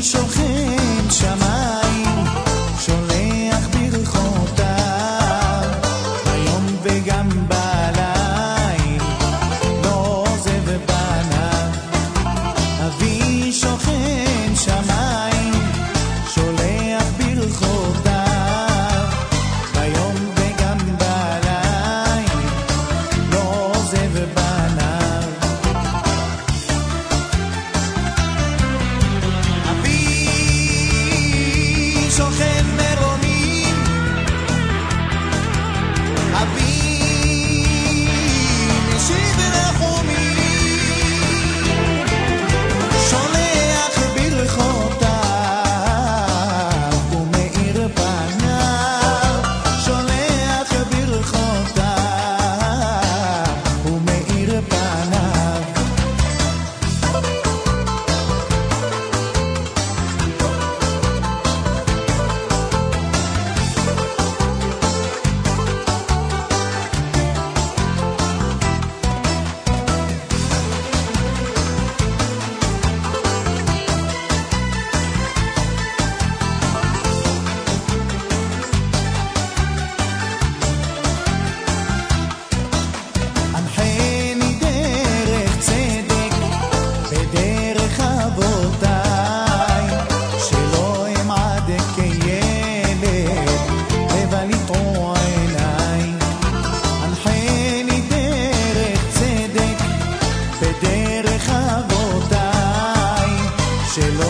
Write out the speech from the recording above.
שוכן שמיים, שולח ברכותיו, ביום וגם בליל, לא עוזב בניו. אבי שוכן שמיים, שולח ברכותיו, ביום וגם בליל, לא עוזב בניו. שוכן מרומים, אבי משיב נחומים, שולח ברכותיו ומאיר פניו, שולח ברכותיו ומאיר פניו. שלא